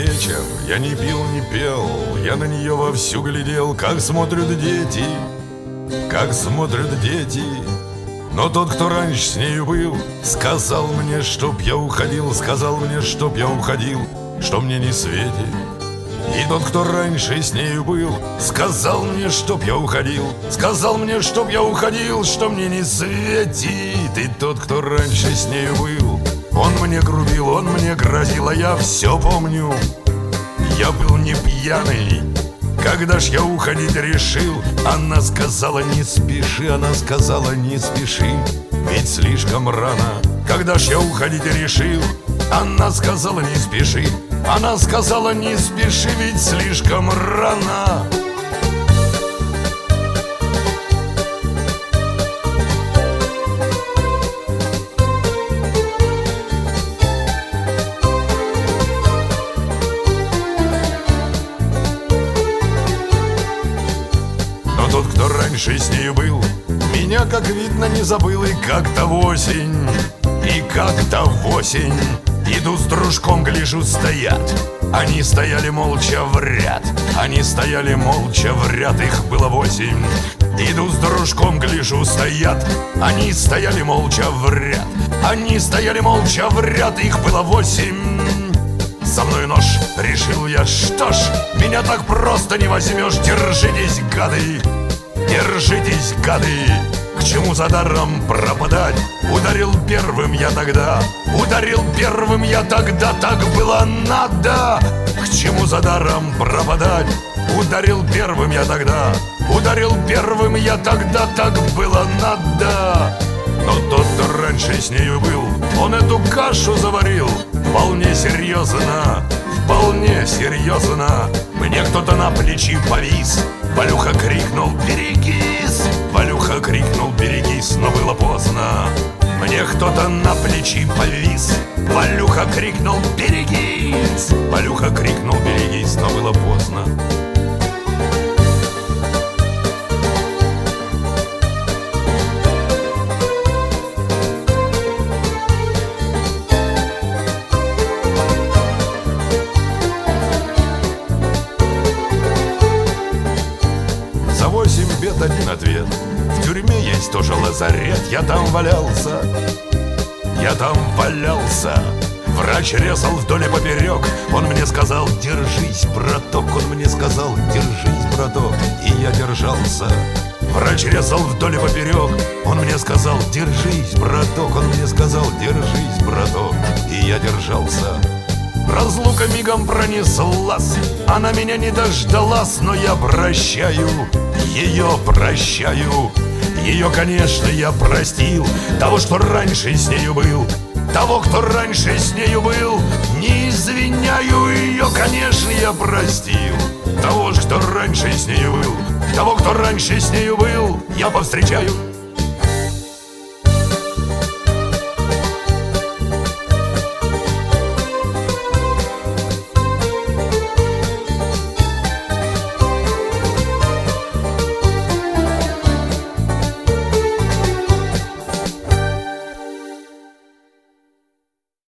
вечер, я не пил, не пел, я на нее вовсю глядел, как смотрят дети, как смотрят дети. Но тот, кто раньше с нею был, сказал мне, чтоб я уходил, сказал мне, чтоб я уходил, что мне не светит. И тот, кто раньше с нею был, сказал мне, чтоб я уходил, сказал мне, чтоб я уходил, что мне не светит. И тот, кто раньше с нею был, он мне грубил, он мне грозил, а я все помню. Я был не пьяный, когда ж я уходить решил. Она сказала, не спеши, она сказала, не спеши, ведь слишком рано. Когда ж я уходить решил, она сказала, не спеши, она сказала, не спеши, ведь слишком рано. Но тот, кто раньше с нею был, меня, как видно, не забыл. И как-то в осень, и как-то в осень иду с дружком, гляжу, стоят. Они стояли молча в ряд, они стояли молча в ряд, их было 8. Иду с дружком, гляжу, стоят. Они стояли молча в ряд, они стояли молча в ряд, их было 8. Со мной нож, решил я, что ж, меня так просто не возьмешь. Держитесь, гады, держитесь, гады, к чему за даром пропадать? Ударил первым я тогда, ударил первым я тогда, так было надо. К чему за даром пропадать? Ударил первым я тогда, ударил первым я тогда, так было надо. Но тот, кто раньше с нею был, он эту кашу заварил вполне серьезно, вполне серьезно. Мне кто-то на плечи повис, Валюха крикнул, берегись, Валюха крикнул, берегись, но было поздно. Мне кто-то на плечи повис, Валюха крикнул, берегись, Валюха крикнул, берегись, но было поздно. За 8 бед один ответ. В тюрьме есть тоже лазарет. Я там валялся, я там валялся. Врач резал вдоль и поперек. Он мне сказал, держись, браток. Он мне сказал, держись, браток. И я держался. Врач резал вдоль и поперек. Он мне сказал, держись, браток. Он мне сказал, держись, браток. И я держался. Разлука мигом пронеслась, она меня не дождалась, но я прощаю, ее прощаю. Ее, конечно, я простил, того, что раньше с нею был, того, кто раньше с нею был. Не извиняю ее, конечно, я простил, того, что раньше с нею был, того, кто раньше с нею был, я повстречаю.